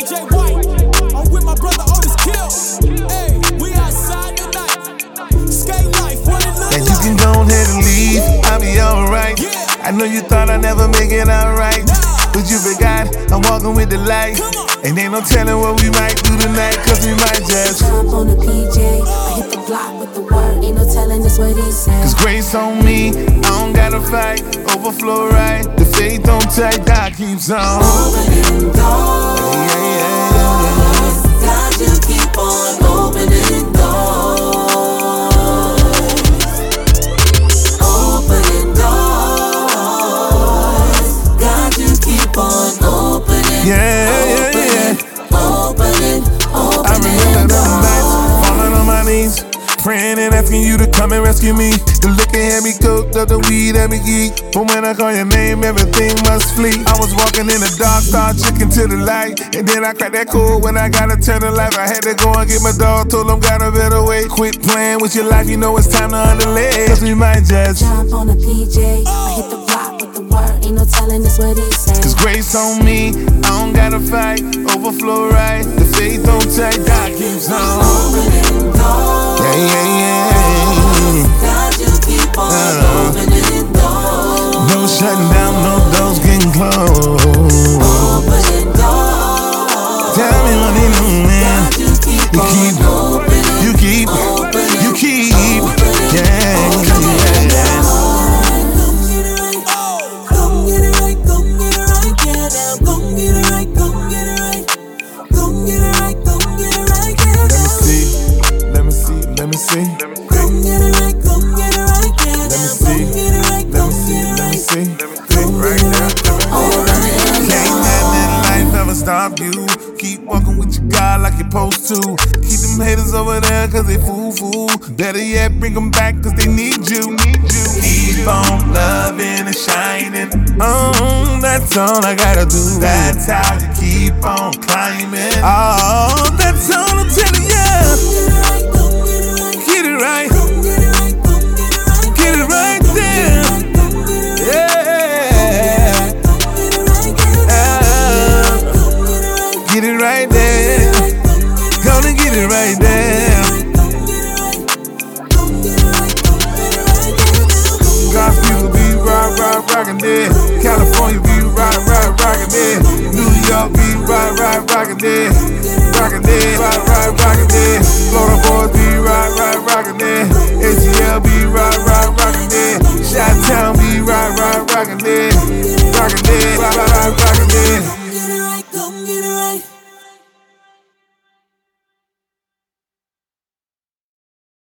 DJ White. I'm with my brother Otis Kill. Hey, we outside tonight. Skate life, what it look like. And you can go ahead and leave, I'll be alright. Yeah. I know you thought I'd never make it alright, but you forgot I'm walking with the light. And ain't no telling what we might do tonight, cause we might just jump on the PJ, I hit the block with the word. Ain't no telling this what he said. Cause grace on me, I don't gotta fight. Overflow right, the faith on tight, God keeps on opening doors. God, you keep on opening doors. Opening doors. God, you keep on opening. Opening. I remember them nights, falling on my knees, praying and asking you to come and rescue me. The liquor had me coked up, the weed had me geek. But when I call your name, everything must flee. I was walking in the dark, started looking to the light. And then I cracked that code when I gotta turn the life. I had to go and get my dog, told him got a better way. Quit playing with your life, you know it's time to underlay. Cause we might just jump on the PJ, I hit the block with the word. Ain't no telling this what he said. Cause grace on me, I don't gotta fight. Overflow right, the faith on tight, God keeps on opening doors. God, you keep on opening doors. No shutting down, no doors getting closed. Opening doors. Tell me what they do, man. God, you keep on opening. You keep, yeah. Let me see. Let me see. Right now. Can't let life ever stop you. Keep walking with your God like you're supposed to. Keep them haters over there cause they fool. Better yet, bring them back cause they need you. Keep on loving and shining. Oh, that's all I gotta do. That's how you keep on climbing. Oh, that's all I'm telling you. Get it right. Get it right there. Yeah. Get it right there. Gonna get it right there. God's people be rockin' there. California be rockin' there. New York be rockin' there. Rockin' there, rockin' there. Florida boys be rockin' there. ATL be rockin' there. Chi-Town be rockin' there. Rockin' there, rockin'